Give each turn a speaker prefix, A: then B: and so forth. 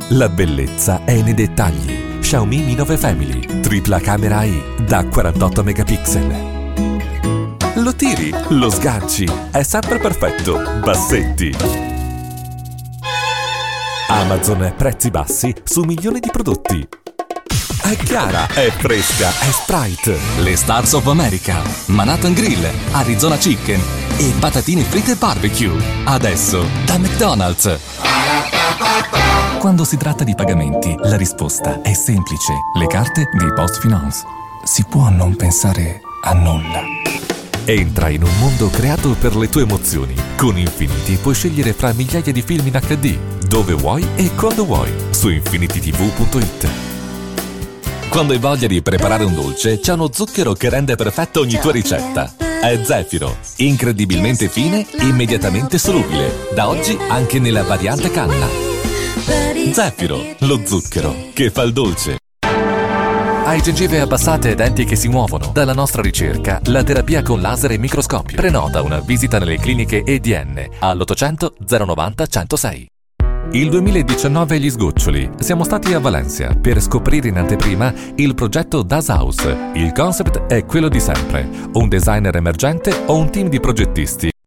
A: La bellezza è nei dettagli. Xiaomi Mi 9 Family, tripla camera AI da 48 megapixel. Lo tiri, lo sganci, è sempre perfetto. Bassetti. Amazon, prezzi bassi su milioni di prodotti. È chiara, è fresca, è Sprite.
B: Le Stars of America, Manhattan Grill, Arizona Chicken e patatine fritte barbecue. Adesso da McDonald's. Quando si tratta di pagamenti, la risposta è semplice. Le carte di PostFinance. Si può non pensare a nulla.
A: Entra in un mondo creato per le tue emozioni. Con Infinity puoi scegliere fra migliaia di film in HD, dove vuoi e quando vuoi, su infinitytv.it. Quando hai voglia di preparare un dolce, c'è uno zucchero che rende perfetta ogni tua ricetta. È Zefiro, incredibilmente fine, immediatamente solubile. Da oggi anche nella variante canna. Zefiro, lo zucchero che fa il dolce. Hai gengive abbassate e denti che si muovono? Dalla nostra ricerca, la terapia con laser e microscopio. Prenota una visita nelle cliniche EDN all'800 090 106. Il 2019 gli sgoccioli. Siamo stati a Valencia per scoprire in anteprima il progetto Das Haus. Il concept è quello di sempre: un designer emergente o un team di progettisti